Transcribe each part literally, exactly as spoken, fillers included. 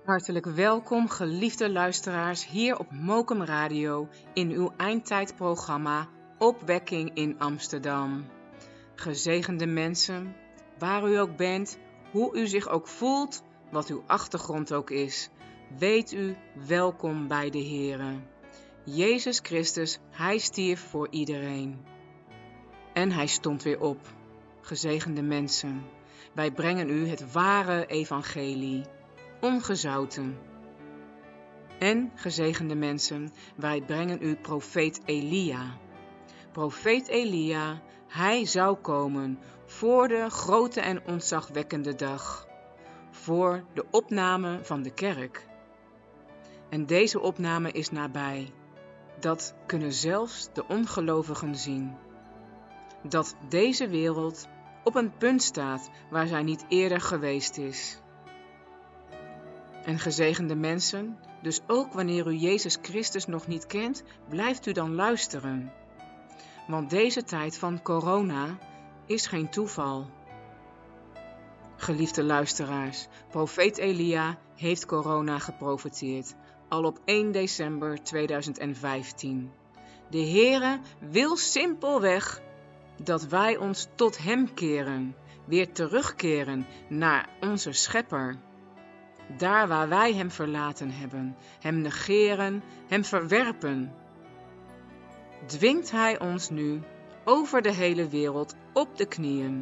Hartelijk welkom, geliefde luisteraars, hier op Mokum Radio in uw eindtijdprogramma Opwekking in Amsterdam. Gezegende mensen, waar u ook bent, hoe u zich ook voelt, wat uw achtergrond ook is, weet u welkom bij de Heere. Jezus Christus, Hij stierf voor iedereen. En Hij stond weer op. Gezegende mensen, wij brengen u het ware evangelie, ongezouten. En, gezegende mensen, wij brengen u profeet Elia. Profeet Elia, hij zou komen voor de grote en ontzagwekkende dag, voor de opname van de kerk. En deze opname is nabij. Dat kunnen zelfs de ongelovigen zien. Dat deze wereld op een punt staat waar zij niet eerder geweest is. En gezegende mensen, dus ook wanneer u Jezus Christus nog niet kent, blijft u dan luisteren. Want deze tijd van corona is geen toeval. Geliefde luisteraars, profeet Elia heeft corona geprofeteerd, al op één december tweeduizend vijftien. De Heere wil simpelweg dat wij ons tot Hem keren, weer terugkeren naar onze Schepper. Daar waar wij Hem verlaten hebben, Hem negeren, Hem verwerpen, dwingt Hij ons nu over de hele wereld op de knieën.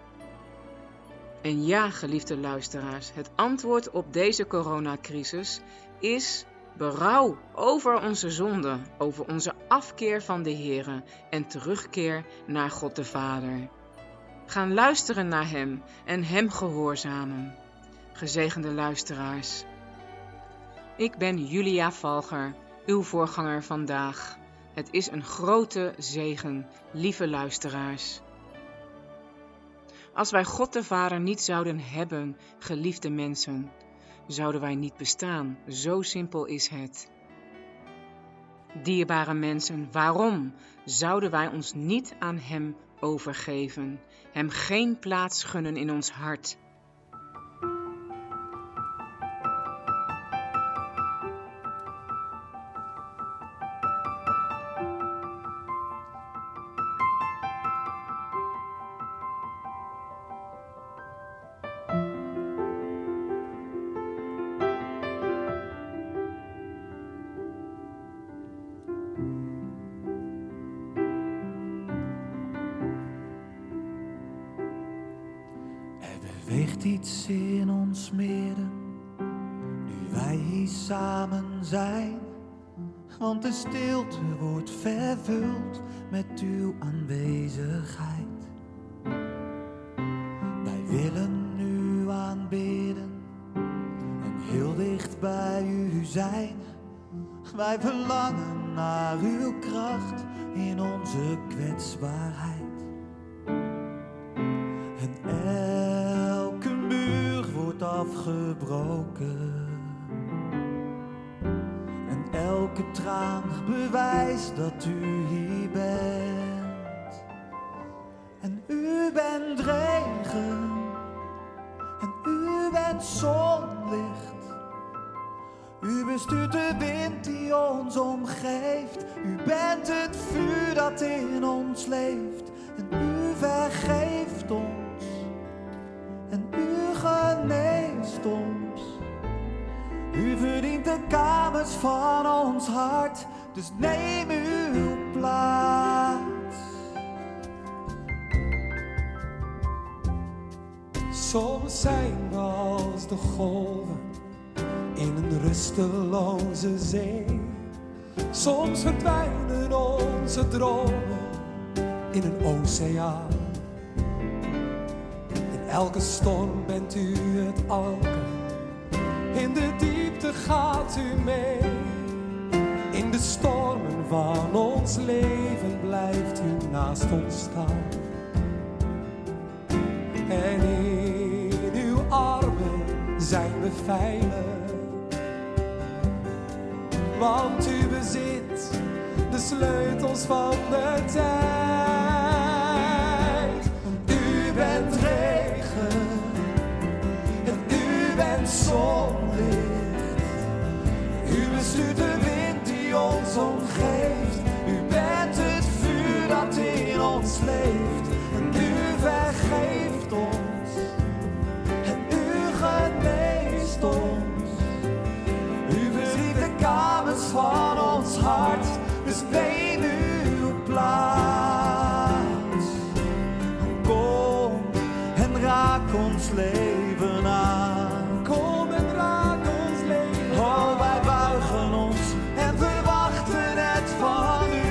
En ja, geliefde luisteraars, het antwoord op deze coronacrisis is berouw over onze zonde, over onze afkeer van de Heere en terugkeer naar God de Vader. Gaan luisteren naar Hem en Hem gehoorzamen. Gezegende luisteraars, ik ben Julia Valger, uw voorganger vandaag. Het is een grote zegen, lieve luisteraars. Als wij God de Vader niet zouden hebben, geliefde mensen, zouden wij niet bestaan. Zo simpel is het. Dierbare mensen, waarom zouden wij ons niet aan Hem overgeven, Hem geen plaats gunnen in ons hart? Beweegt iets in ons midden, nu wij hier samen zijn. Want de stilte wordt vervuld met uw aanwezigheid. Wij willen u aanbidden en heel dicht bij u zijn. Wij verlangen naar uw kracht in onze kwetsbaarheid. En elke muur wordt afgebroken. En elke traan bewijst dat u hier bent. En u bent regen. En u bent zonlicht. U bestuurt de wind die ons omgeeft. U bent het vuur dat in ons leeft. En u vergeeft ons. En u geneest ons. U verdient de kamers van ons hart. Dus neem uw plaats. Soms zijn we als de golven in een rusteloze zee. Soms verdwijnen onze dromen in een oceaan. In elke storm bent u het anker. In de diepte gaat u mee. In de stormen van ons leven blijft u naast ons staan. En in uw armen zijn we veilig. Want u bezit de sleutels van de tijd. U bent regen en u bent zonlicht. U bestuurt de wind die ons omgeeft. U bent het vuur dat in ons leeft. En u vergeeft ons. En u geneest ons. U beziet de kamers van ons hart. Dus neem uw plaats. Kom en raak ons leven aan. Kom en raak ons leven. Oh, wij buigen ons en verwachten het van u.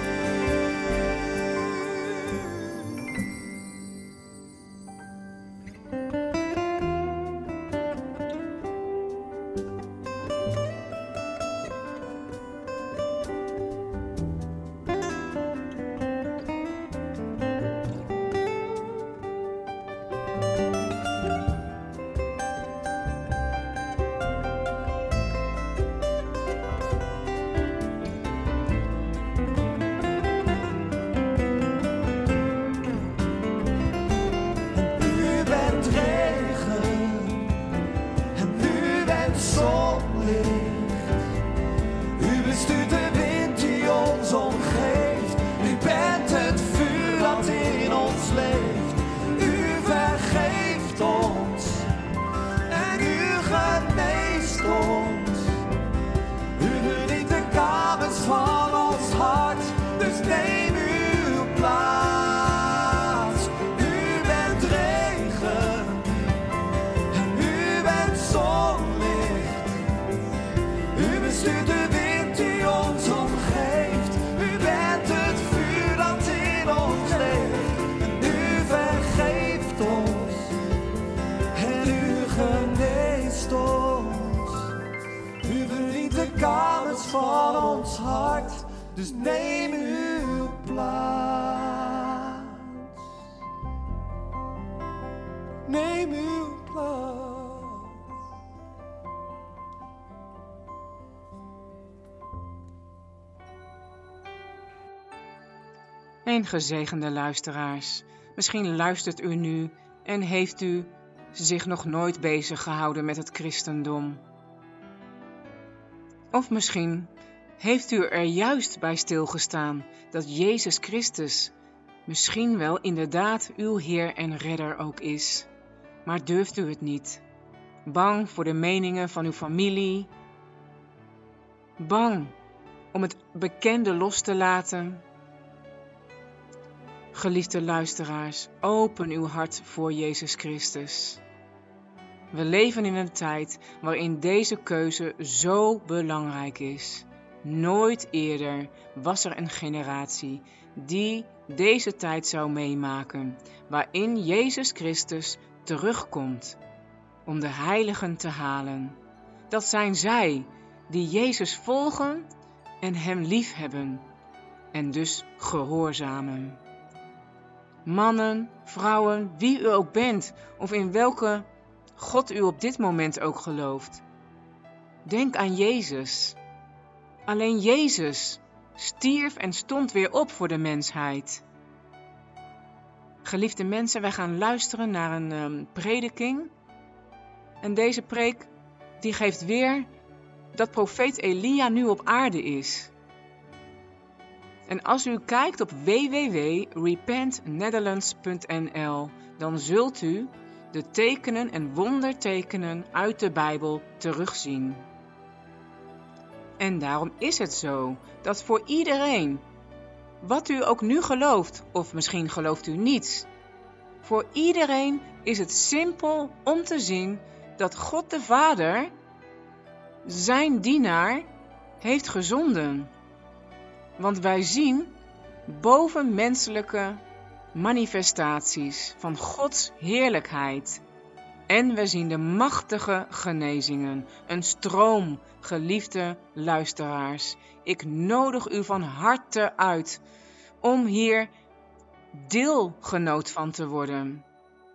Van ons hart, dus neem uw plaats. Neem uw plaats. En gezegende luisteraars, misschien luistert u nu en heeft u zich nog nooit bezig gehouden met het christendom. Of misschien heeft u er juist bij stilgestaan dat Jezus Christus misschien wel inderdaad uw Heer en Redder ook is. Maar durft u het niet? Bang voor de meningen van uw familie? Bang om het bekende los te laten? Geliefde luisteraars, open uw hart voor Jezus Christus. We leven in een tijd waarin deze keuze zo belangrijk is. Nooit eerder was er een generatie die deze tijd zou meemaken, waarin Jezus Christus terugkomt om de heiligen te halen. Dat zijn zij die Jezus volgen en Hem liefhebben en dus gehoorzamen. Mannen, vrouwen, wie u ook bent of in welke God u op dit moment ook gelooft. Denk aan Jezus. Alleen Jezus stierf en stond weer op voor de mensheid. Geliefde mensen, wij gaan luisteren naar een um, prediking. En deze preek die geeft weer dat profeet Elia nu op aarde is. En als u kijkt op w w w punt repent netherlands punt n l, dan zult u de tekenen en wondertekenen uit de Bijbel terugzien. En daarom is het zo dat voor iedereen, wat u ook nu gelooft, of misschien gelooft u niets, voor iedereen is het simpel om te zien dat God de Vader zijn dienaar heeft gezonden. Want wij zien bovenmenselijke manifestaties van Gods heerlijkheid. En we zien de machtige genezingen, een stroom, geliefde luisteraars. Ik nodig u van harte uit om hier deelgenoot van te worden.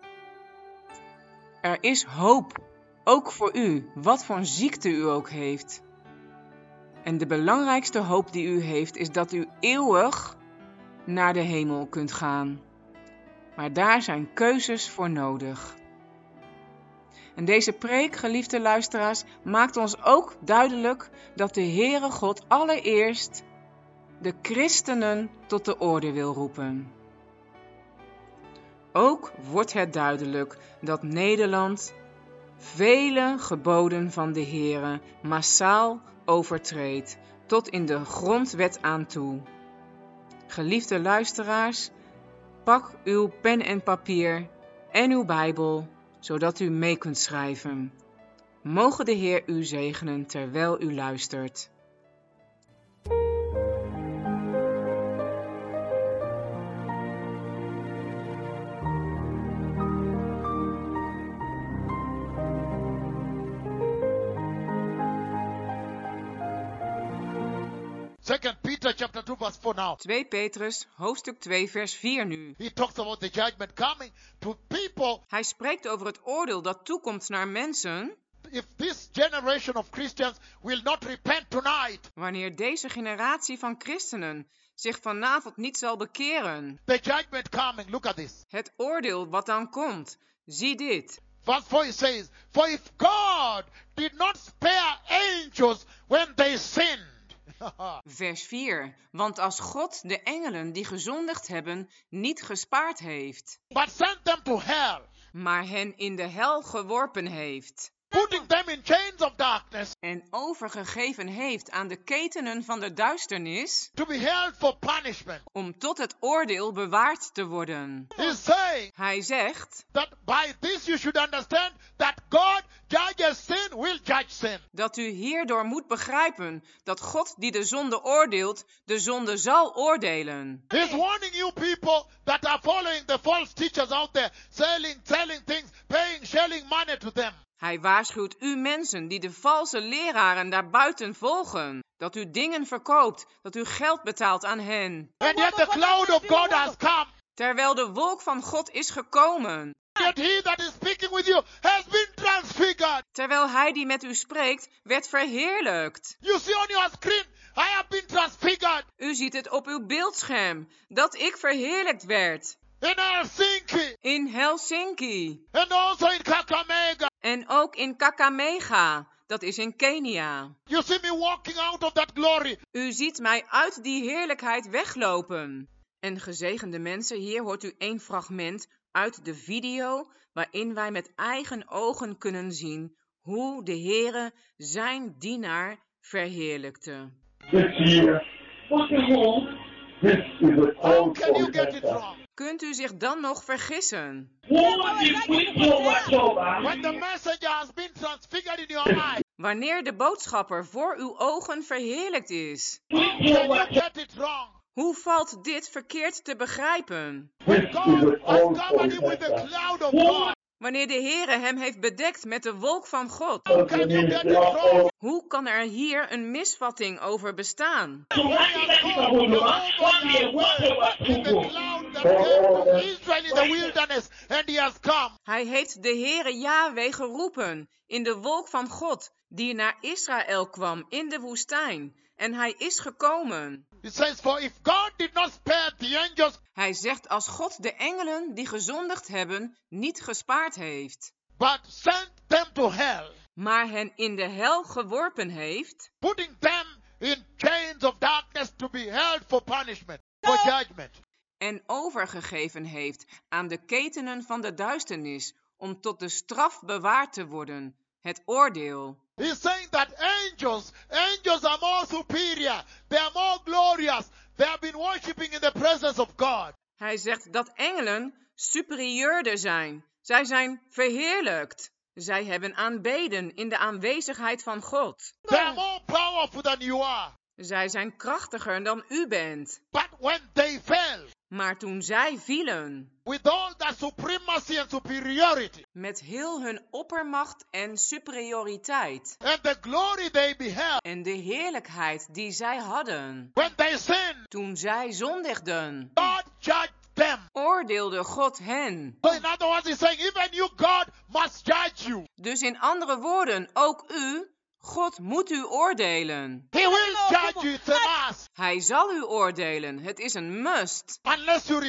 Er is hoop, ook voor u, wat voor een ziekte u ook heeft. En de belangrijkste hoop die u heeft, is dat u eeuwig naar de hemel kunt gaan. Maar daar zijn keuzes voor nodig. En deze preek, geliefde luisteraars, maakt ons ook duidelijk dat de Heere God allereerst de christenen tot de orde wil roepen. Ook wordt het duidelijk dat Nederland vele geboden van de Heere massaal overtreedt, tot in de grondwet aan toe. Geliefde luisteraars, pak uw pen en papier en uw Bijbel, zodat u mee kunt schrijven. Mogen de Heer u zegenen terwijl u luistert. Second Peter chapter two verse four now. twee Petrus, hoofdstuk twee, vers vier nu. He talks about the judgment coming to people. Hij spreekt over het oordeel dat toekomt naar mensen. If this generation of Christians will not repent tonight, Wanneer deze generatie van christenen zich vanavond niet zal bekeren. the judgment coming, look at this. Het oordeel wat dan komt. Zie dit. Verse four it says, for if God did not spare angels when they sinned, Vers vier. Want als God de engelen die gezondigd hebben niet gespaard heeft, but sent them to hell, maar hen in de hel geworpen heeft putting them in chains of darkness en overgegeven heeft aan de ketenen van de duisternis, to be held for punishment. om tot het oordeel bewaard te worden. He's saying Hij zegt that by this you should understand that God judges sin, will judge sin. dat u hierdoor moet begrijpen dat God die de zonde oordeelt, de zonde zal oordelen. He's warning you people that are following the false teachers out there, selling, selling things, paying, shelling money to them. Hij waarschuwt u mensen die de valse leraren daarbuiten volgen, dat u dingen verkoopt, dat u geld betaalt aan hen. And yet the cloud of God has come. Terwijl de wolk van God is gekomen. Yet he that is speaking with you has been transfigured. Terwijl hij die met u spreekt, werd verheerlijkt. You see on your screen, I have been transfigured. U ziet het op uw beeldscherm, dat ik verheerlijkt werd. In Helsinki. In Helsinki. And also in Kakamega. En ook in Kakamega, dat is in Kenia. You see me walking out of that glory. U ziet mij uit die heerlijkheid weglopen. En gezegende mensen, hier hoort u één fragment uit de video waarin wij met eigen ogen kunnen zien hoe de Heere zijn dienaar verheerlijkte. This year, this is a How call can you for get it repentance. wrong? Kunt u zich dan nog vergissen? What if we go watch over? When the messenger has been transfigured in your eye, Wanneer de boodschapper voor uw ogen verheerlijkt is. We can go you watch get it wrong? Hoe valt dit verkeerd te begrijpen? This is God a has call for covered him with the repentance. cloud of God. Wanneer de Heere hem heeft bedekt met de wolk van God. How can you get it wrong? Hoe kan er hier een misvatting over bestaan? In the cloud that came to Israel in the wilderness, and he has come. Hij heeft de Heere Yahweh geroepen in de wolk van God, die naar Israël kwam in de woestijn. En hij is gekomen. It says, for if God did not spare the angels, Hij zegt als God de engelen die gezondigd hebben niet gespaard heeft, but sent them to hell, maar hen in de hel geworpen heeft, putting them in chains of darkness to be held for punishment, for judgment. en overgegeven heeft aan de ketenen van de duisternis, om tot de straf bewaard te worden, het oordeel. He's saying that angels, angels are more superior. They are more glorious. They have been worshiping in the presence of God. Hij zegt dat engelen superieurder zijn. Zij zijn verheerlijkt. Zij hebben aanbeden in de aanwezigheid van God. They are more powerful than you are. Zij zijn krachtiger dan u bent. But when they fell, Maar toen zij vielen, with all that supremacy and superiority, met heel hun oppermacht en superioriteit, and the glory they beheld, en de heerlijkheid die zij hadden, when they sinned, toen zij zondigden, God judged them. oordeelde God hen. So in other words, he's saying, even you, God, must judge you. Dus in andere woorden, ook u, God moet u oordelen. He will judge you, it's a must, Hij zal u oordelen. Het is een must. unless you repent.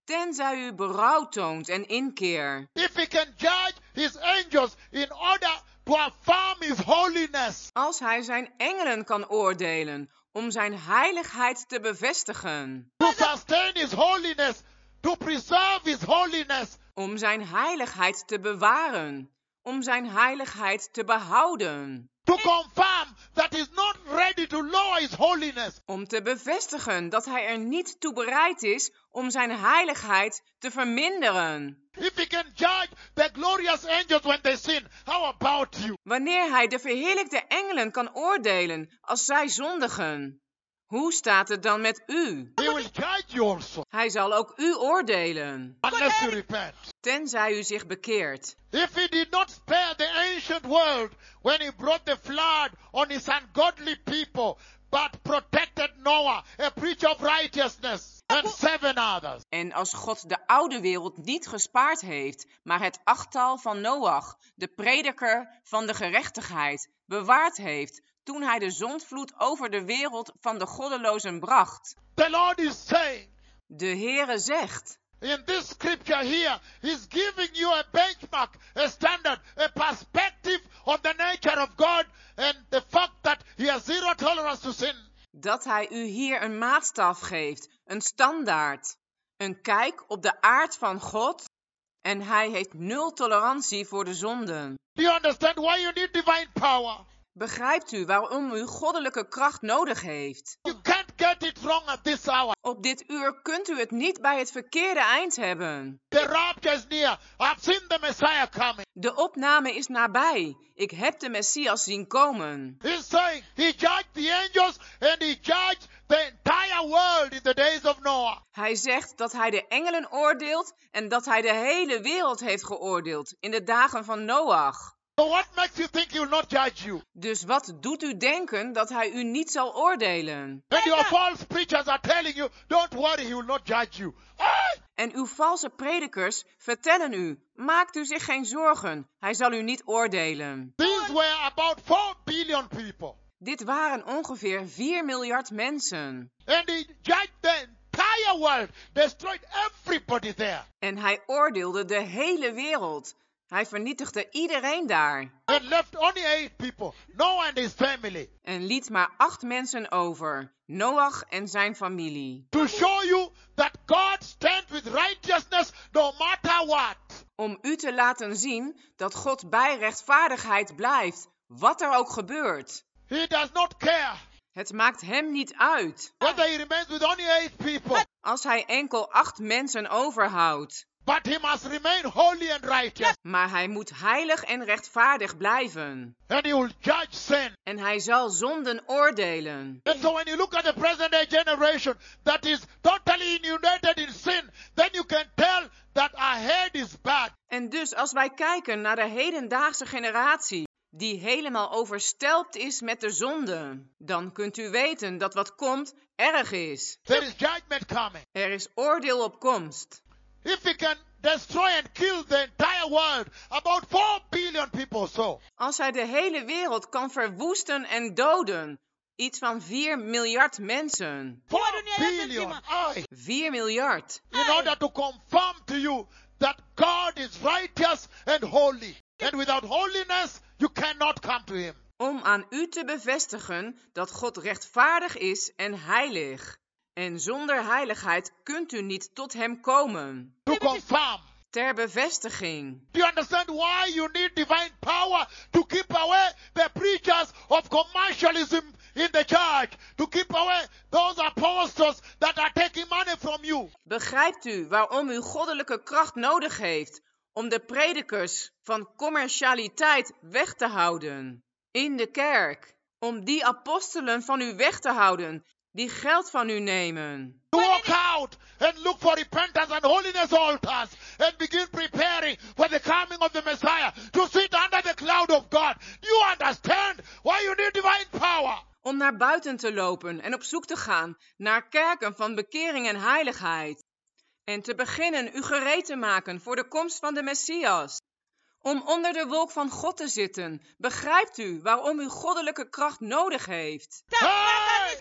tenzij u berouw toont en inkeer. If he can judge his angels in order to affirm his holiness. Als hij zijn engelen kan oordelen om zijn heiligheid te bevestigen. To sustain his holiness. To preserve his holiness. Om zijn heiligheid te bewaren. Om zijn heiligheid te behouden. To confirm that he is not ready to lower his holiness. Om te bevestigen dat hij er niet toe bereid is om zijn heiligheid te verminderen. If he can judge the glorious angels when they sin, how about you? Wanneer hij de verheerlijkte engelen kan oordelen als zij zondigen. Hoe staat het dan met u? He will judge you also. Hij zal ook u oordelen. Unless you repent. Tenzij u zich bekeert. If he did not spare the ancient world when he brought the flood on his ungodly people, but protected Noah, a preacher of righteousness, and seven others. En als God de oude wereld niet gespaard heeft, maar het achttal van Noach, de prediker van de gerechtigheid, bewaard heeft, toen hij de zondvloed over de wereld van de goddelozen bracht. The Lord is saying, de Heere zegt, in this scripture here, he's giving you a benchmark, a standard, a perspective of the nature of God and the fact that he has zero tolerance to sin. Dat hij u hier een maatstaf geeft, een standaard, een kijk op de aard van God en hij heeft nul tolerantie voor de zonden. Do you understand why you need divine power? Begrijpt u waarom u goddelijke kracht nodig heeft? You can't get it wrong at this hour. Op dit uur kunt u het niet bij het verkeerde eind hebben. The rapture is near. I've seen the Messiah coming. De opname is nabij. Ik heb de Messias zien komen. He's saying he judged the angels and he judged the entire world in the days of Noah. Hij zegt dat hij de engelen oordeelt en dat hij de hele wereld heeft geoordeeld in de dagen van Noach. So what makes you think he will not judge you? Dus wat doet u denken dat hij u niet zal oordelen? And your false preachers are telling you, don't worry, he will not judge you. Ah! En uw valse predikers vertellen u, maakt u zich geen zorgen, hij zal u niet oordelen. These were about four billion people. Dit waren ongeveer vier miljard mensen. And he judged the entire world, destroyed everybody there. En hij oordeelde de hele wereld. Hij vernietigde iedereen daar. And left only eight people, Noah and his family. En liet maar acht mensen over, Noach en zijn familie. To show you that God stands with righteousness no matter what. Om u te laten zien dat God bij rechtvaardigheid blijft, wat er ook gebeurt. He does not care Het maakt hem niet uit. whether he remains with only eight people. Als hij enkel acht mensen overhoudt. But he must remain holy and righteous. Maar hij moet heilig en rechtvaardig blijven. And he will judge sin. En hij zal zonden oordelen. And so when you look at the present day generation that is totally inundated in sin, then you can tell that our head is bad. En dus als wij kijken naar de hedendaagse generatie, die helemaal overstelpt is met de zonde, dan kunt u weten dat wat komt erg is. There is judgment coming. Er is oordeel op komst. If he can destroy and kill the entire world, about four billion people or so. Als hij de hele wereld kan verwoesten en doden, iets van vier miljard mensen. Four billion. Aye. vier miljard. In order to confirm to you that God is righteous and holy. And without holiness, you cannot come to him. Om aan u te bevestigen dat God rechtvaardig is en heilig. En zonder heiligheid kunt u niet tot hem komen. To confirm. Ter bevestiging. Do you understand why you need divine power to keep away the preachers of commercialism in the church? To keep away those apostles that are taking money from you. Begrijpt u waarom u goddelijke kracht nodig heeft om de predikers van commercialiteit weg te houden? In de kerk. Om die apostelen van u weg te houden die geld van u nemen. To walk out and look for repentance and holiness altars and begin preparing for the coming of the Messiah to sit under the cloud of God. Do you understand why you need divine power? Om naar buiten te lopen en op zoek te gaan naar kerken van bekering en heiligheid. En te beginnen u gereed te maken voor de komst van de Messias. Om onder de wolk van God te zitten. Begrijpt u waarom u goddelijke kracht nodig heeft? Hey!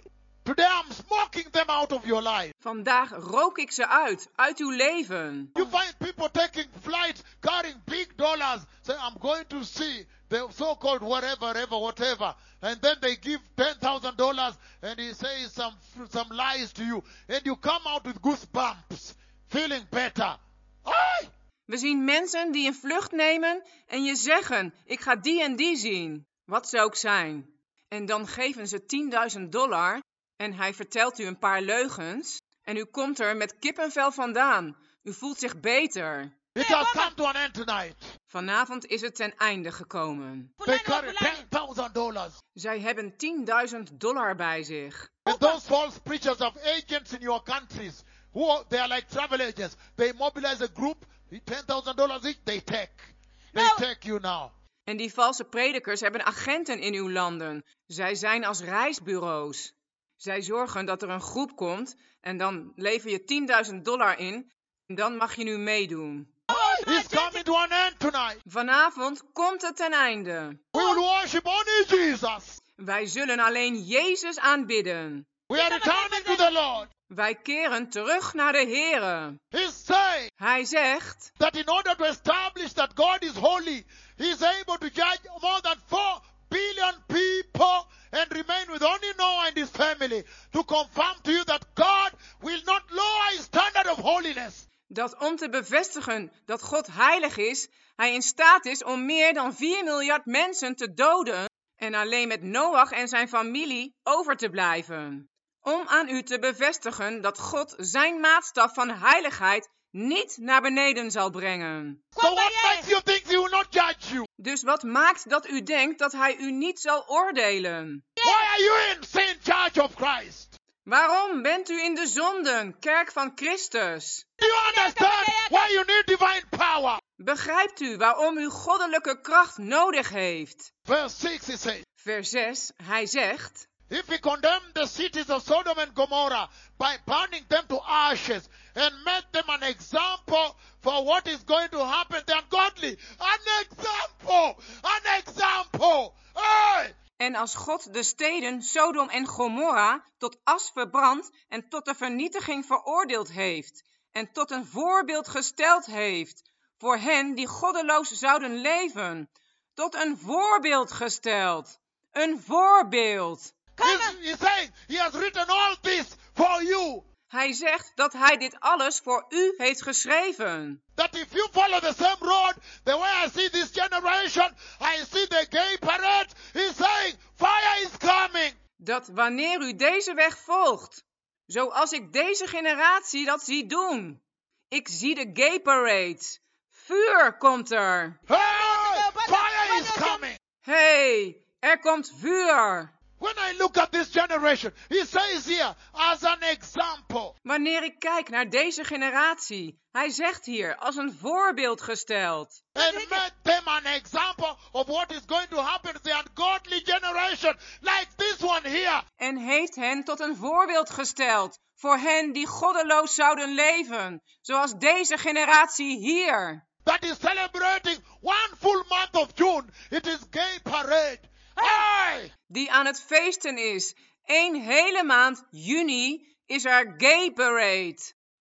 Today I'm smoking them out of your life. Vandaag rook ik ze uit, uit uw leven. You find people taking flights, carrying big dollars, say, I'm going to see the so-called whatever, ever, whatever. And then they give ten thousand dollars and he says some, some lies to you. And you come out with goosebumps, feeling better. Aye! We zien mensen die een vlucht nemen en je zeggen, ik ga die en die zien. Wat ze ook zijn. En dan geven ze tienduizend dollar en hij vertelt u een paar leugens. En u komt er met kippenvel vandaan. U voelt zich beter. It has come to an end tonight. Vanavond is het ten einde gekomen. They carry ten thousand dollars. Zij hebben tienduizend dollar bij zich. And those false preachers have agents in your countries. Who are, they are like travel agents. They mobilize a group, ten thousand dollars each, they take. They take you now. En die valse predikers hebben agenten in uw landen. Zij zijn als reisbureaus. Zij zorgen dat er een groep komt en dan lever je tienduizend dollar in en dan mag je nu meedoen. It's coming to an end tonight. Vanavond komt het ten einde. We will worship only Jesus. Wij zullen alleen Jezus aanbidden. We are returning to the Lord. Wij keren terug naar de Here. He's saying Hij zegt that in order to establish that God is holy, He is able to judge more than four billion people and remain with only Noah and his family to confirm to you that God will not lower His standard of holiness. dat om te bevestigen dat God heilig is, hij in staat is om meer dan vier miljard mensen te doden en alleen met Noach en zijn familie over te blijven. Om aan u te bevestigen dat God zijn maatstaf van heiligheid niet naar beneden zal brengen. So what makes you think He will not judge you? Dus wat maakt dat u denkt dat hij u niet zal oordelen? Why are you in sin church of Christ? Waarom bent u in de zonden, kerk van Christus? Do you understand why you need divine power? Begrijpt u waarom u goddelijke kracht nodig heeft? Verse six he says, Vers zes, hij zegt: if He condemned the cities of Sodom and Gomorrah by burning them to ashes and made them an example for what is going to happen, they are ungodly. An example! An example! Hey! En als God de steden Sodom en Gomorra tot as verbrandt en tot de vernietiging veroordeeld heeft en tot een voorbeeld gesteld heeft voor hen die goddeloos zouden leven, tot een voorbeeld gesteld. Een voorbeeld. He's, he's saying He has written all this for you. Hij zegt dat hij dit alles voor u heeft geschreven. That if you follow the same road, the way I see this generation, I see the gay parade, He's saying fire is coming. Dat wanneer u deze weg volgt, zoals ik deze generatie dat zie doen. Ik zie de gay parades. Vuur komt er. Hey, fire is coming. Hey, er komt vuur. When I look at this generation, He says here, as an example. Wanneer ik kijk naar deze generatie, hij zegt hier, als een voorbeeld gesteld. And made them an example of what is going to happen to the ungodly generation, like this one here. En heeft hen tot een voorbeeld gesteld, voor hen die goddeloos zouden leven, zoals deze generatie hier. That is celebrating one full month of June. It is gay parade. Hey! Die aan het feesten is. Eén hele maand juni is er gay parade.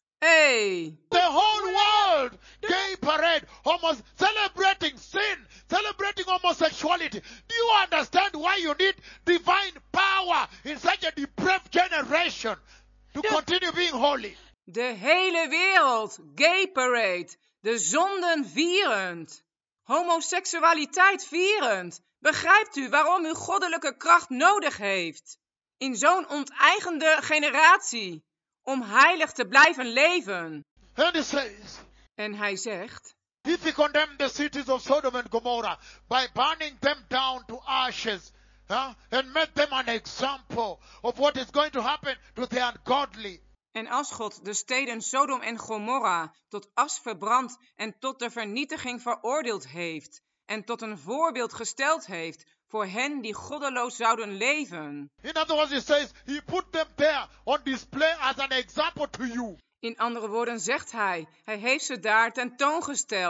Hey! The whole world gay parade, almost celebrating sin, celebrating homosexuality. Do you understand why you need divine power in such a depraved generation to continue being holy? De hele wereld gay parade. De zonden vierend. Homoseksualiteit vierend. Begrijpt u waarom u goddelijke kracht nodig heeft? In zo'n onteigende generatie. Om heilig te blijven leven. And he says, En hij zegt: if He condemned the cities of Sodom and Gomorrah by burning them down to ashes, huh, and made them an example of what is going to happen to the ungodly. En als God de steden Sodom en Gomorra tot as verbrandt en tot de vernietiging veroordeeld heeft en tot een voorbeeld gesteld heeft voor hen die goddeloos zouden leven. In other words, He says He put them there on display as an example to you. In andere woorden zegt hij, hij heeft ze daar tentoongesteld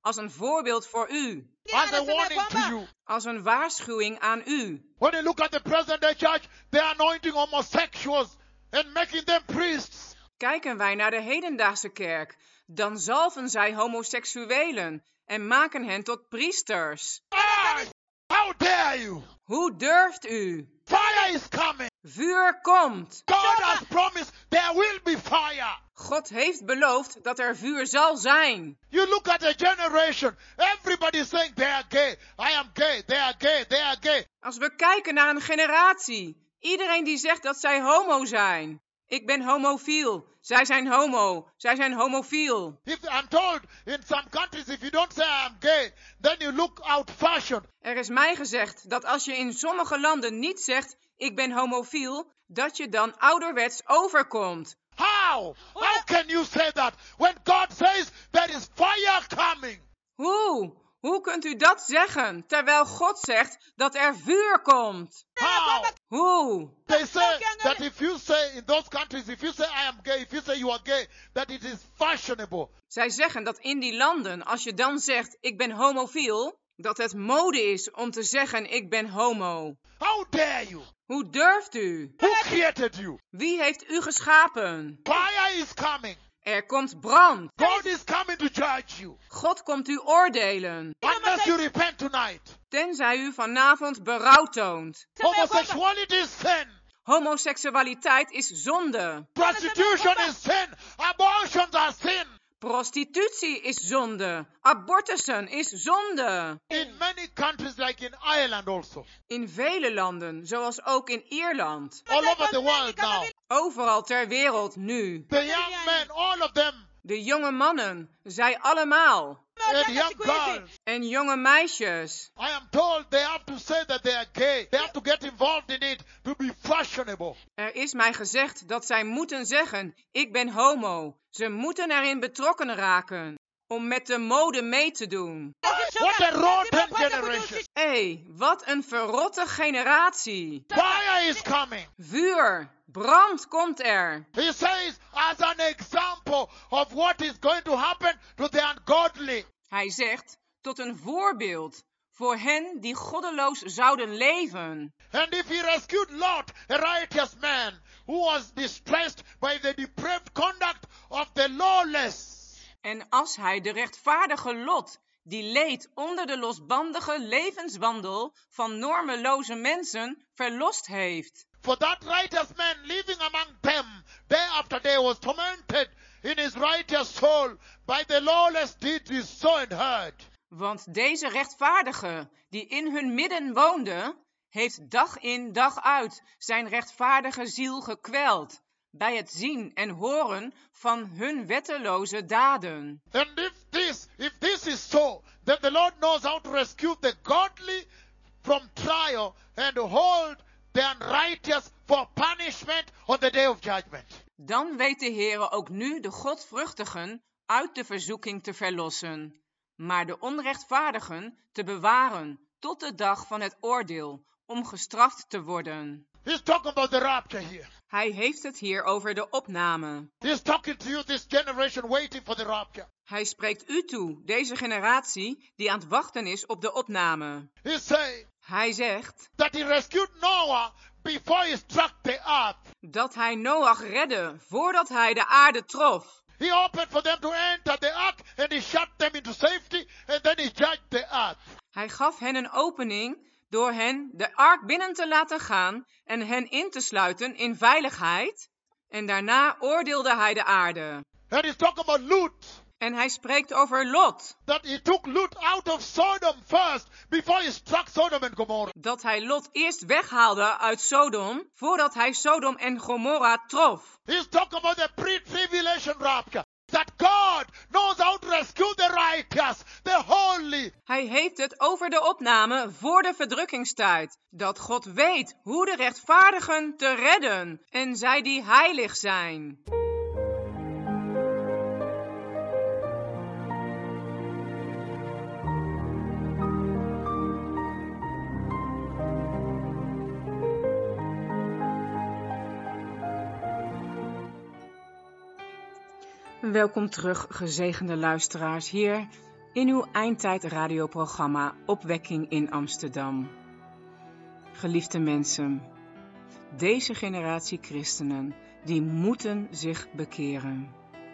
als een voorbeeld voor u, as a warning to you. als een waarschuwing aan u. When you look at the present day church, they're anointing homosexuals and making them priests. Kijken wij naar de hedendaagse kerk, dan zalven zij homoseksuelen en maken hen tot priesters. Ah, how dare you? Hoe durft u? Fire is coming. Vuur komt. God has promised there will be fire. God heeft beloofd dat er vuur zal zijn. You look at a generation, everybody is saying they are gay. I am gay, they are gay, they are gay. Als we kijken naar een generatie, iedereen die zegt dat zij homo zijn. Ik ben homofiel. Zij zijn homo. Zij zijn homofiel. If I'm told in some countries, if you don't say I am gay, then you look out fashion. Er is mij gezegd dat als je in sommige landen niet zegt, ik ben homofiel, dat je dan ouderwets overkomt. How? How can you say that when God says there is fire coming? Hoe? Hoe kunt u dat zeggen, terwijl God zegt dat er vuur komt? How? Hoe? They say that if you say in those countries, if you say I am gay, if you say you are gay, that it is fashionable. Zij zeggen dat in die landen, als je dan zegt ik ben homofiel, dat het mode is om te zeggen ik ben homo. How dare you? Hoe durft u? Who created you? Wie heeft u geschapen? Fire is coming. Er komt brand. God is coming to judge you. God komt u oordelen. Unless you repent tonight. Tenzij u vanavond berouw toont. Homosexuality is sin. Homoseksualiteit is zonde. Prostitution is sin. Abortions are sin. Prostitutie is zonde. Abortussen is zonde. In many countries like in Ireland also. In vele landen, zoals ook in Ierland. All over the world now. Overal ter wereld nu. The young men, all of them. De jonge mannen, zij allemaal. And young girls. En jonge meisjes. I am told they have to say that they are gay. They have to get involved in it to be fashionable. Er is mij gezegd dat zij moeten zeggen, ik ben homo. Ze moeten erin betrokken raken. Om met de mode mee te doen. What a rotten generation. Hé, hey, wat een verrotte generatie. Fire is coming. Vuur, brand komt er. He says as an example of what is going to happen to the ungodly. Hij zegt, tot een voorbeeld voor hen die goddeloos zouden leven. And if he rescued Lot, a righteous man, who was distressed by the depraved conduct of the lawless. En als hij de rechtvaardige Lot, die leed onder de losbandige levenswandel van normeloze mensen, verlost heeft. For that righteous man living among them, day after day was tormented in his righteous soul by the lawless deed he saw and heard. Want deze rechtvaardige, die in hun midden woonde, heeft dag in dag uit zijn rechtvaardige ziel gekweld, bij het zien en horen van hun wetteloze daden. And if this, if this is so, then the Lord knows how to rescue the godly from trial and hold the unrighteous for punishment on the day of judgment. Dan weet de Heere ook nu de godvruchtigen uit de verzoeking te verlossen, maar de onrechtvaardigen te bewaren tot de dag van het oordeel, om gestraft te worden. He's talking about the rapture here. Hij heeft het hier over de opname. He's talking to you, this generation waiting for the rapture. Hij spreekt u toe, deze generatie die aan het wachten is op de opname. He's saying Hij zegt that he rescued Noah before he struck the earth. dat hij Noach redde voordat hij de aarde trof. He opened for them to enter the ark and he shut them into safety and then he judged the earth. Hij gaf hen een opening door hen de ark binnen te laten gaan en hen in te sluiten in veiligheid. En daarna oordeelde hij de aarde. And he's talking about Lut. En hij spreekt over Lot. That he took Lut out of Sodom first before he struck Sodom and Gomorrah. Dat hij Lot eerst weghaalde uit Sodom voordat hij Sodom en Gomorra trof. He's talking about the pre-tribulation rapture. That God knows how to rescue the righteous, the holy. Hij heeft het over de opname voor de verdrukkingstijd. Dat God weet hoe de rechtvaardigen te redden en zij die heilig zijn. Welkom terug, gezegende luisteraars, hier in uw eindtijd radioprogramma Opwekking in Amsterdam. Geliefde mensen, deze generatie christenen, die moeten zich bekeren.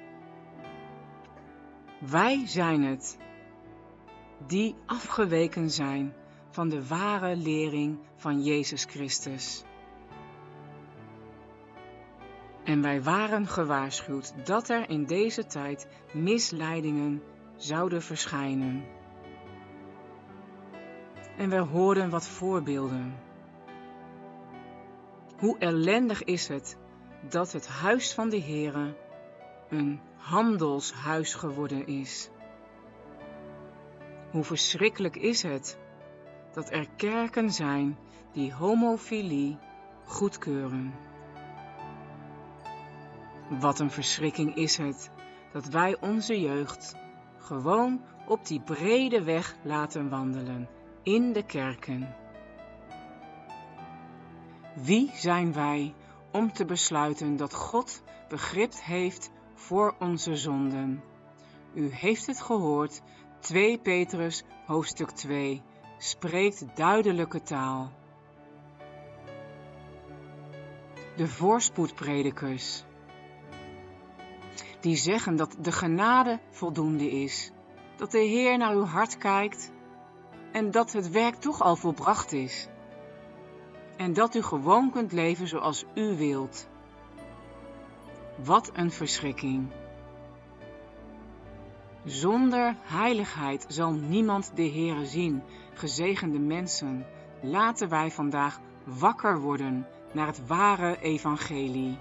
Wij zijn het, die afgeweken zijn van de ware lering van Jezus Christus. En wij waren gewaarschuwd dat er in deze tijd misleidingen zouden verschijnen. En we hoorden wat voorbeelden. Hoe ellendig is het dat het huis van de Heere een handelshuis geworden is. Hoe verschrikkelijk is het dat er kerken zijn die homofilie goedkeuren. Wat een verschrikking is het dat wij onze jeugd gewoon op die brede weg laten wandelen in de kerken. Wie zijn wij om te besluiten dat God begrip heeft voor onze zonden? U heeft het gehoord, twee Petrus hoofdstuk twee spreekt duidelijke taal. De voorspoedpredikers, die zeggen dat de genade voldoende is, dat de Heer naar uw hart kijkt en dat het werk toch al volbracht is. En dat u gewoon kunt leven zoals u wilt. Wat een verschrikking. Zonder heiligheid zal niemand de Heere zien. Gezegende mensen, laten wij vandaag wakker worden naar het ware evangelie.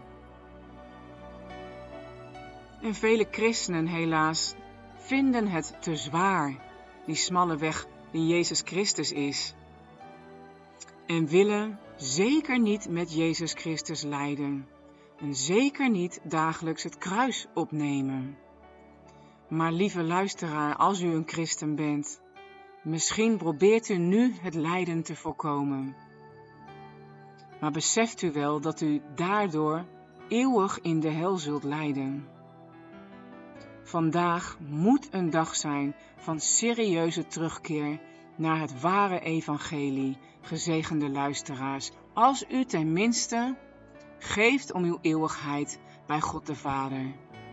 En vele christenen helaas vinden het te zwaar, die smalle weg die Jezus Christus is. En willen zeker niet met Jezus Christus lijden. En zeker niet dagelijks het kruis opnemen. Maar lieve luisteraar, als u een christen bent, misschien probeert u nu het lijden te voorkomen. Maar beseft u wel dat u daardoor eeuwig in de hel zult lijden. Vandaag moet een dag zijn van serieuze terugkeer naar het ware evangelie, gezegende luisteraars, als u tenminste geeft om uw eeuwigheid bij God de Vader.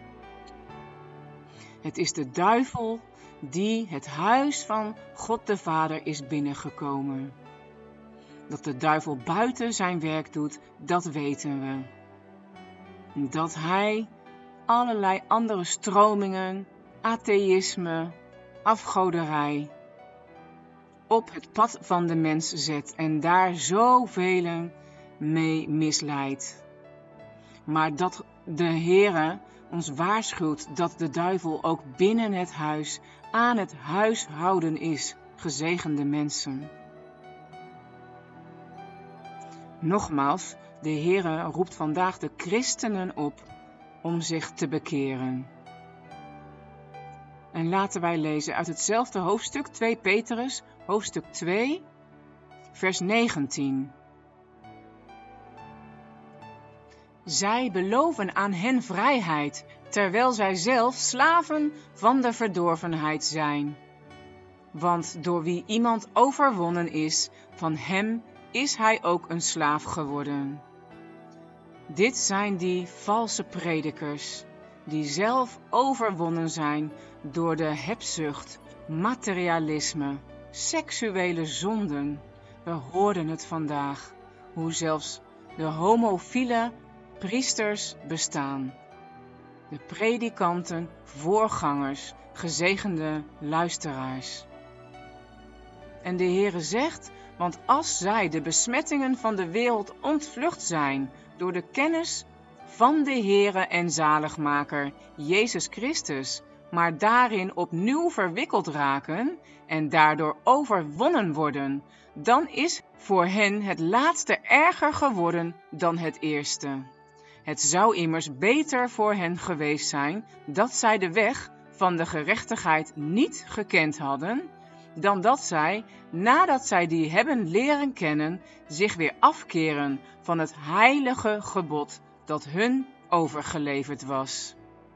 Het is de duivel die het huis van God de Vader is binnengekomen. Dat de duivel buiten zijn werk doet, dat weten we. Dat hij allerlei andere stromingen, atheïsme, afgoderij op het pad van de mens zet en daar zoveel mee misleidt. Maar dat de Heere ons waarschuwt dat de duivel ook binnen het huis aan het huishouden is, gezegende mensen. Nogmaals, de Heere roept vandaag de christenen op om zich te bekeren. En laten wij lezen uit hetzelfde hoofdstuk, twee Petrus, hoofdstuk twee, vers negentien. Zij beloven aan hen vrijheid, terwijl zij zelf slaven van de verdorvenheid zijn. Want door wie iemand overwonnen is, van hem is hij ook een slaaf geworden. Dit zijn die valse predikers, die zelf overwonnen zijn door de hebzucht, materialisme, seksuele zonden. We hoorden het vandaag, hoe zelfs de homofiele priesters bestaan. De predikanten, voorgangers, gezegende luisteraars. En de Heere zegt, want als zij de besmettingen van de wereld ontvlucht zijn door de kennis van de Heere en zaligmaker Jezus Christus, maar daarin opnieuw verwikkeld raken en daardoor overwonnen worden, dan is voor hen het laatste erger geworden dan het eerste. Het zou immers beter voor hen geweest zijn dat zij de weg van de gerechtigheid niet gekend hadden, dan dat zij, nadat zij die hebben leren kennen, zich weer afkeren van het heilige gebod dat hun overgeleverd was.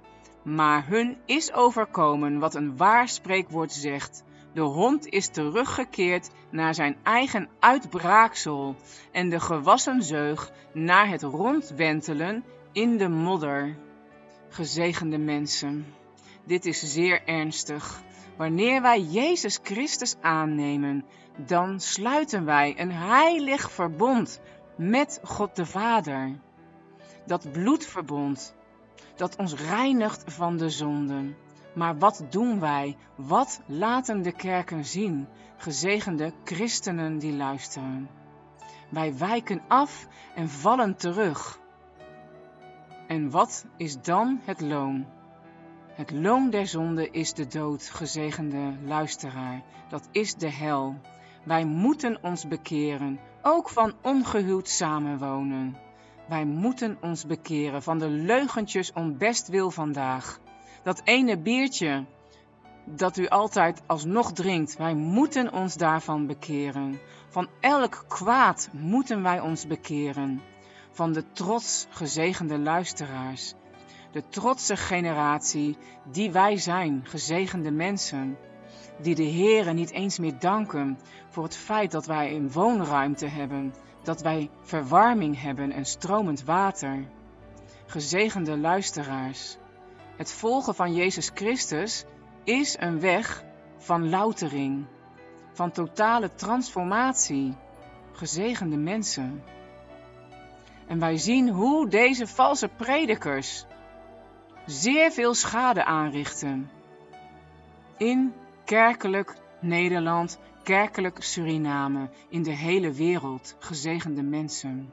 Maar hun is overkomen wat een waar spreekwoord zegt. De hond is teruggekeerd naar zijn eigen uitbraaksel en de gewassen zeug naar het rondwentelen in de modder. Gezegende mensen, dit is zeer ernstig. Wanneer wij Jezus Christus aannemen, dan sluiten wij een heilig verbond met God de Vader. Dat bloedverbond, dat ons reinigt van de zonden. Maar wat doen wij? Wat laten de kerken zien? Gezegende christenen die luisteren. Wij wijken af en vallen terug. En wat is dan het loon? Het loon der zonde is de dood, gezegende luisteraar. Dat is de hel. Wij moeten ons bekeren, ook van ongehuwd samenwonen. Wij moeten ons bekeren van de leugentjes om bestwil vandaag. Dat ene biertje dat u altijd alsnog drinkt, wij moeten ons daarvan bekeren. Van elk kwaad moeten wij ons bekeren. Van de trots, gezegende luisteraars. De trotse generatie die wij zijn, gezegende mensen. Die de Heere niet eens meer danken voor het feit dat wij een woonruimte hebben. Dat wij verwarming hebben en stromend water. Gezegende luisteraars. Het volgen van Jezus Christus is een weg van loutering, van totale transformatie. Gezegende mensen. En wij zien hoe deze valse predikers zeer veel schade aanrichten. In kerkelijk Nederland, kerkelijk Suriname, in de hele wereld, gezegende mensen.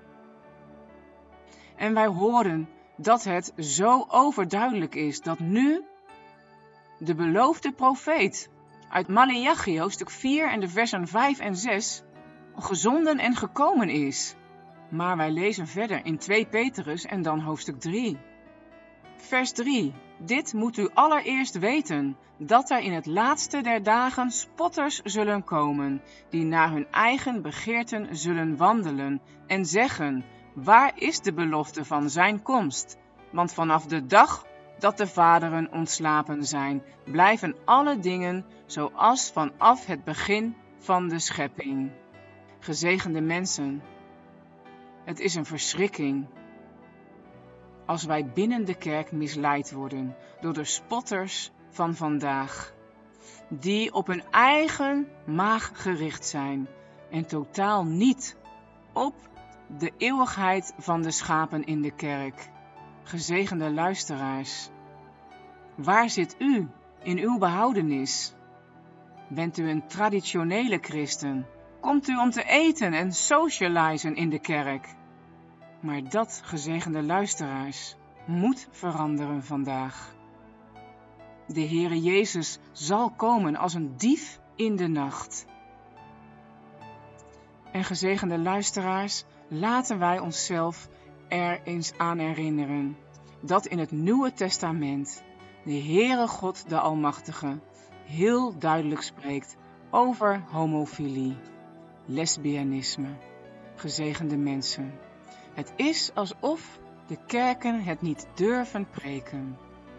En wij horen dat het zo overduidelijk is dat nu de beloofde profeet uit Maleachi, hoofdstuk vier en de versen vijf en zes, gezonden en gekomen is. Maar wij lezen verder in twee Petrus en dan hoofdstuk drie. Vers drie. Dit moet u allereerst weten, dat er in het laatste der dagen spotters zullen komen, die naar hun eigen begeerten zullen wandelen en zeggen, waar is de belofte van zijn komst? Want vanaf de dag dat de vaderen ontslapen zijn, blijven alle dingen zoals vanaf het begin van de schepping. Gezegende mensen, het is een verschrikking als wij binnen de kerk misleid worden door de spotters van vandaag, die op hun eigen maag gericht zijn en totaal niet op de eeuwigheid van de schapen in de kerk. Gezegende luisteraars, waar zit u in uw behoudenis? Bent u een traditionele christen? Komt u om te eten en socializen in de kerk? Maar dat, gezegende luisteraars, moet veranderen vandaag. De Heere Jezus zal komen als een dief in de nacht. En gezegende luisteraars, laten wij onszelf er eens aan herinneren dat in het Nieuwe Testament de Heere God de Almachtige heel duidelijk spreekt over homofilie, lesbianisme, gezegende mensen. Het is alsof de kerken het niet durven preken.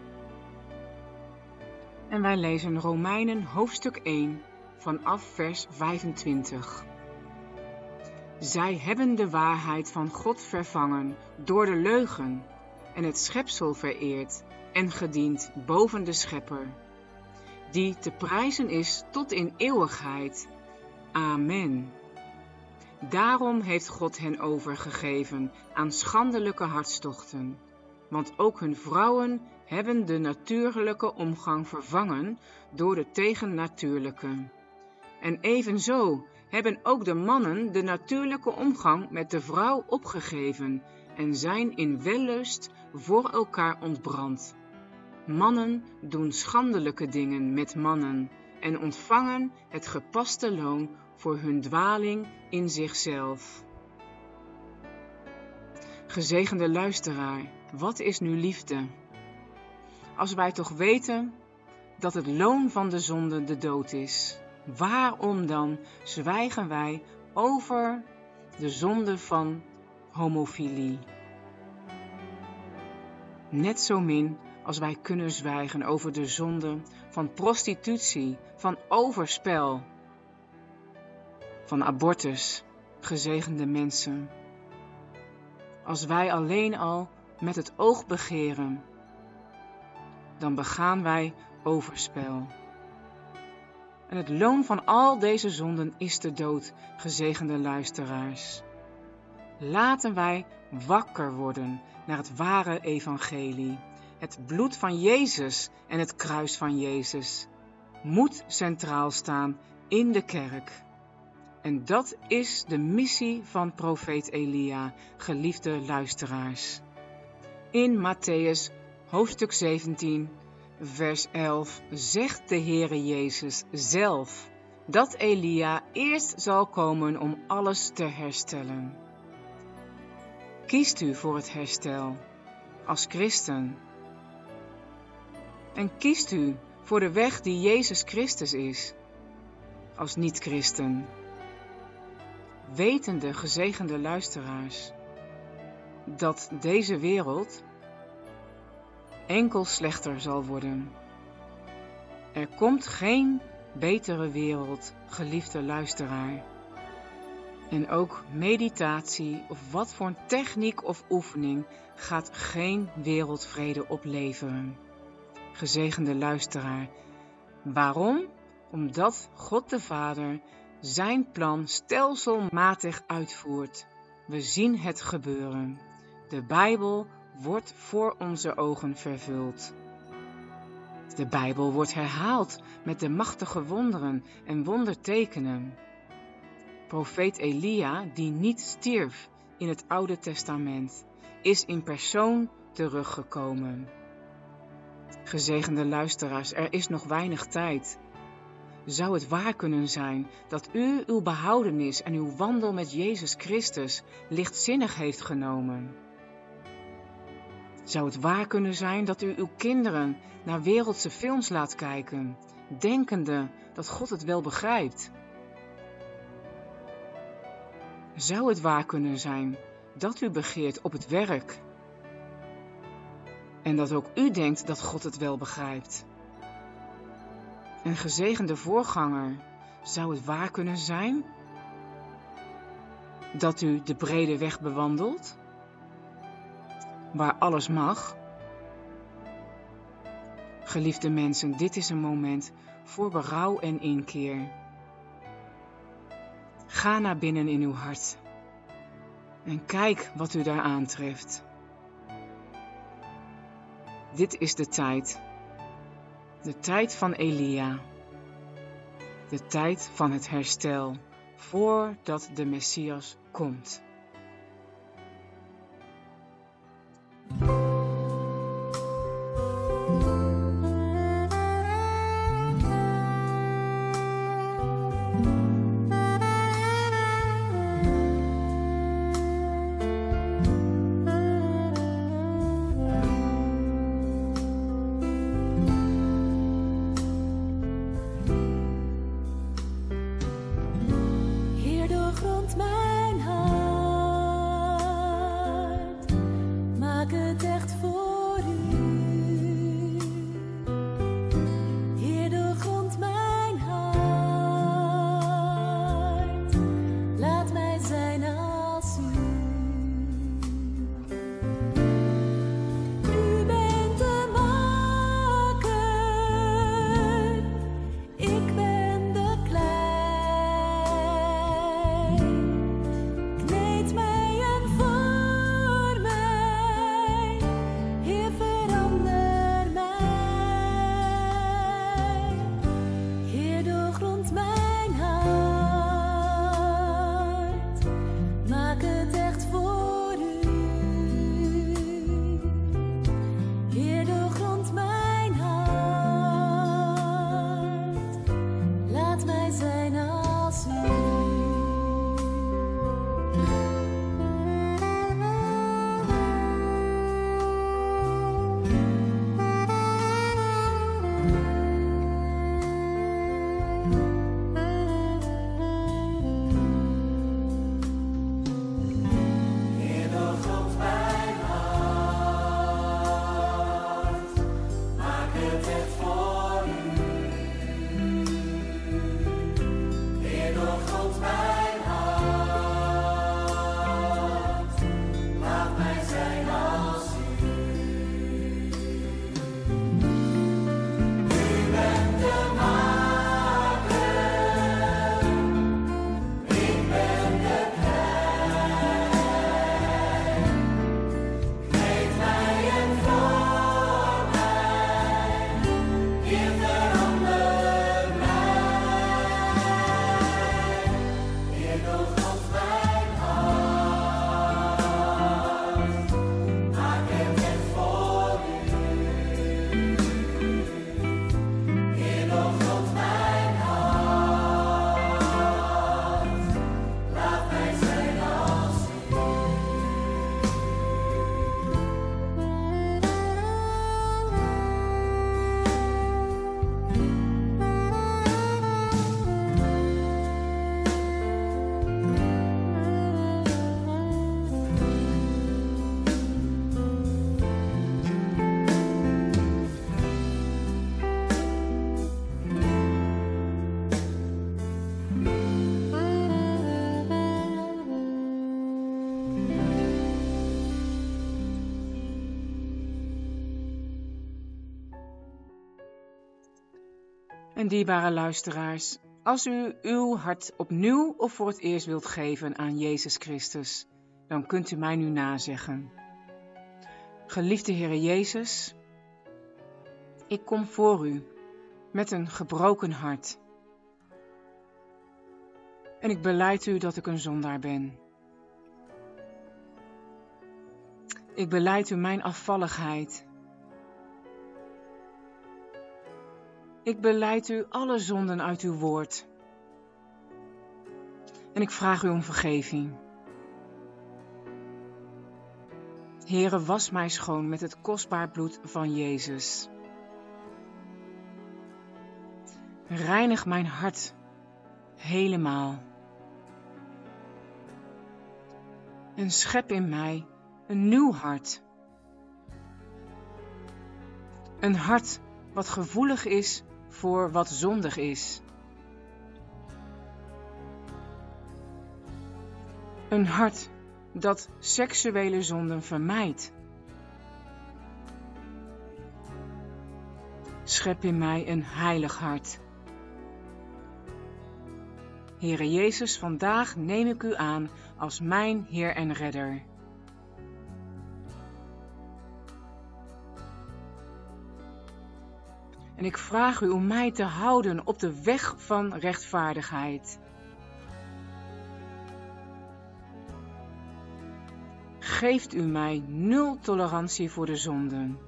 En wij lezen Romeinen hoofdstuk één vanaf vers vijfentwintig. Zij hebben de waarheid van God vervangen door de leugen en het schepsel vereerd en gediend boven de schepper, die te prijzen is tot in eeuwigheid. Amen. Daarom heeft God hen overgegeven aan schandelijke hartstochten, want ook hun vrouwen hebben de natuurlijke omgang vervangen door de tegennatuurlijke. En evenzo hebben ook de mannen de natuurlijke omgang met de vrouw opgegeven en zijn in wellust voor elkaar ontbrand. Mannen doen schandelijke dingen met mannen en ontvangen het gepaste loon voor hun dwaling in zichzelf. Gezegende luisteraar, wat is nu liefde? Als wij toch weten dat het loon van de zonde de dood is, waarom dan zwijgen wij over de zonde van homofilie? Net zo min als wij kunnen zwijgen over de zonde van prostitutie, van overspel, van abortus, gezegende mensen. Als wij alleen al met het oog begeren, dan begaan wij overspel. En het loon van al deze zonden is de dood, gezegende luisteraars. Laten wij wakker worden naar het ware evangelie. Het bloed van Jezus en het kruis van Jezus moet centraal staan in de kerk. En dat is de missie van profeet Elia, geliefde luisteraars. In Mattheüs hoofdstuk zeventien, vers elf zegt de Heere Jezus zelf dat Elia eerst zal komen om alles te herstellen. Kiest u voor het herstel als christen? En kiest u voor de weg die Jezus Christus is als niet-christen? Wetende, gezegende luisteraars, dat deze wereld enkel slechter zal worden. Er komt geen betere wereld, geliefde luisteraar. En ook meditatie of wat voor een techniek of oefening gaat geen wereldvrede opleveren. Gezegende luisteraar. Waarom? Omdat God de Vader zijn plan stelselmatig uitvoert. We zien het gebeuren. De Bijbel wordt voor onze ogen vervuld. De Bijbel wordt herhaald met de machtige wonderen en wondertekenen. Profeet Elia, die niet stierf in het Oude Testament, is in persoon teruggekomen. Gezegende luisteraars, er is nog weinig tijd. Zou het waar kunnen zijn dat u uw behoudenis en uw wandel met Jezus Christus lichtzinnig heeft genomen? Zou het waar kunnen zijn dat u uw kinderen naar wereldse films laat kijken, denkende dat God het wel begrijpt? Zou het waar kunnen zijn dat u begeert op het werk en dat ook u denkt dat God het wel begrijpt? Een gezegende voorganger, zou het waar kunnen zijn dat u de brede weg bewandelt, waar alles mag? Geliefde mensen, dit is een moment voor berouw en inkeer. Ga naar binnen in uw hart en kijk wat u daar aantreft. Dit is de tijd. De tijd van Elia. De tijd van het herstel, voordat de Messias komt. En dierbare luisteraars, als u uw hart opnieuw of voor het eerst wilt geven aan Jezus Christus, dan kunt u mij nu nazeggen. Geliefde Heere Jezus, ik kom voor u met een gebroken hart. En ik belijd u dat ik een zondaar ben. Ik belijd u mijn afvalligheid. Ik belijd u alle zonden uit uw woord. En ik vraag u om vergeving. Heere, was mij schoon met het kostbaar bloed van Jezus. Reinig mijn hart helemaal. En schep in mij een nieuw hart. Een hart wat gevoelig is voor wat zondig is. Een hart dat seksuele zonden vermijdt. Schep in mij een heilig hart. Heere Jezus, vandaag neem ik u aan als mijn Heer en Redder. En ik vraag u om mij te houden op de weg van rechtvaardigheid. Geeft u mij nul tolerantie voor de zonden.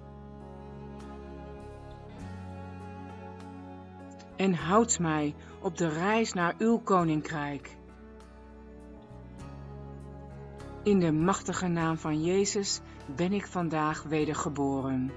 En houdt mij op de reis naar uw koninkrijk. In de machtige naam van Jezus ben ik vandaag wedergeboren.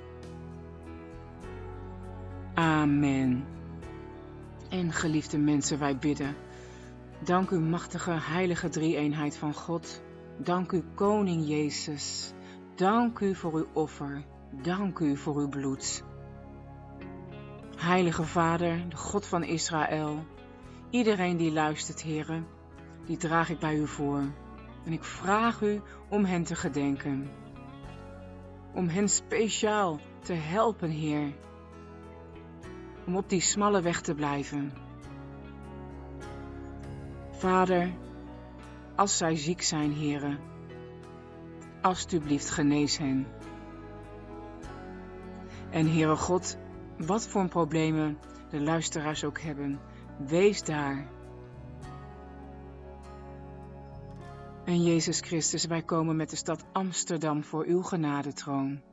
Amen. En geliefde mensen, wij bidden. Dank u machtige heilige drie-eenheid van God. Dank u koning Jezus. Dank u voor uw offer. Dank u voor uw bloed. Heilige Vader, de God van Israël. Iedereen die luistert, Heere, die draag ik bij u voor. En ik vraag u om hen te gedenken. Om hen speciaal te helpen, Heer. Om op die smalle weg te blijven. Vader, als zij ziek zijn, Heere, alstublieft genees hen. En Heere God, wat voor problemen de luisteraars ook hebben, wees daar. En Jezus Christus, wij komen met de stad Amsterdam voor uw genadetroon.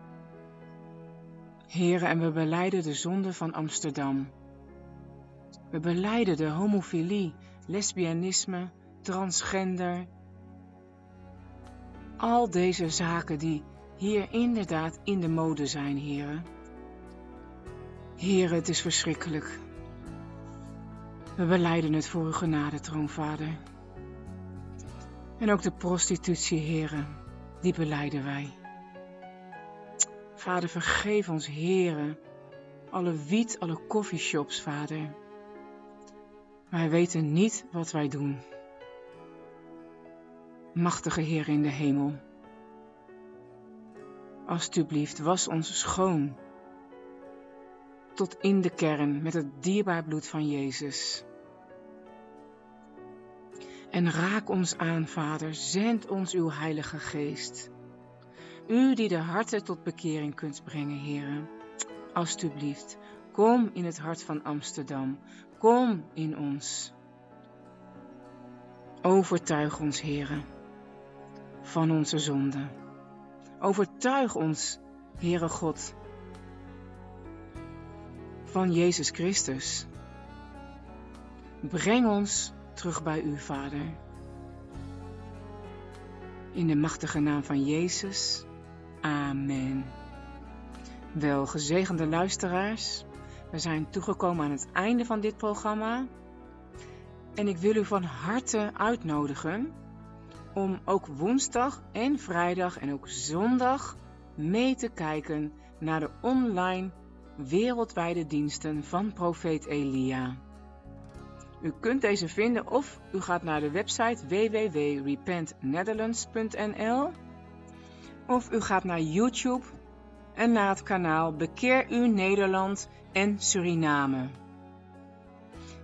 Heere, en we belijden de zonde van Amsterdam. We belijden de homofilie, lesbianisme, transgender. Al deze zaken die hier inderdaad in de mode zijn, Heere. Heere, het is verschrikkelijk. We belijden het voor uw genadetroon, Vader. En ook de prostitutie, Heere, die belijden wij. Vader, vergeef ons, Heere, alle wiet, alle koffieshops, Vader. Wij weten niet wat wij doen. Machtige Heer in de hemel, alstublieft, was ons schoon, tot in de kern met het dierbaar bloed van Jezus. En raak ons aan, Vader, zend ons uw Heilige Geest. U die de harten tot bekering kunt brengen, Heere, alstublieft, kom in het hart van Amsterdam, kom in ons. Overtuig ons, Heere, van onze zonde. Overtuig ons, Heere God, van Jezus Christus. Breng ons terug bij u, Vader. In de machtige naam van Jezus. Amen. Wel, gezegende luisteraars, we zijn toegekomen aan het einde van dit programma. En ik wil u van harte uitnodigen om ook woensdag en vrijdag en ook zondag mee te kijken naar de online wereldwijde diensten van profeet Elia. U kunt deze vinden of u gaat naar de website w w w punt repent netherlands punt n l of u gaat naar YouTube en naar het kanaal Bekeer u Nederland en Suriname.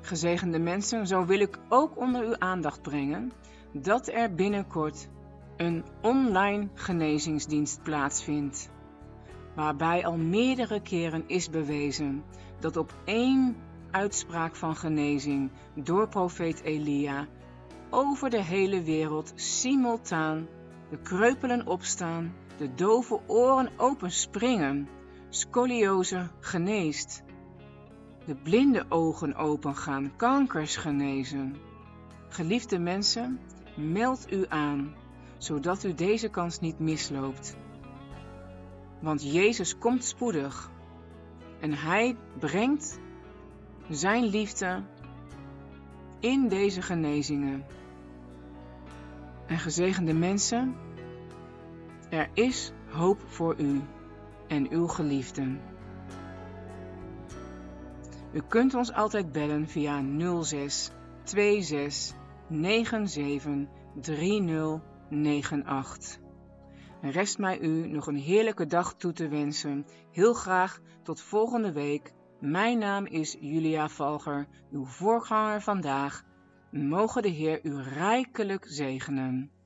Gezegende mensen, zo wil ik ook onder uw aandacht brengen dat er binnenkort een online genezingsdienst plaatsvindt, waarbij al meerdere keren is bewezen dat op één uitspraak van genezing door profeet Elia over de hele wereld simultaan de kreupelen opstaan, de dove oren openspringen, scoliose geneest, de blinde ogen opengaan, kankers genezen. Geliefde mensen, meld u aan, zodat u deze kans niet misloopt. Want Jezus komt spoedig en Hij brengt Zijn liefde in deze genezingen. En gezegende mensen, er is hoop voor u en uw geliefden. U kunt ons altijd bellen via nul zes twee zes negen zeven drie nul negen acht. Rest mij u nog een heerlijke dag toe te wensen. Heel graag tot volgende week. Mijn naam is Julia Valger, uw voorganger vandaag. Mogen de Heer u rijkelijk zegenen.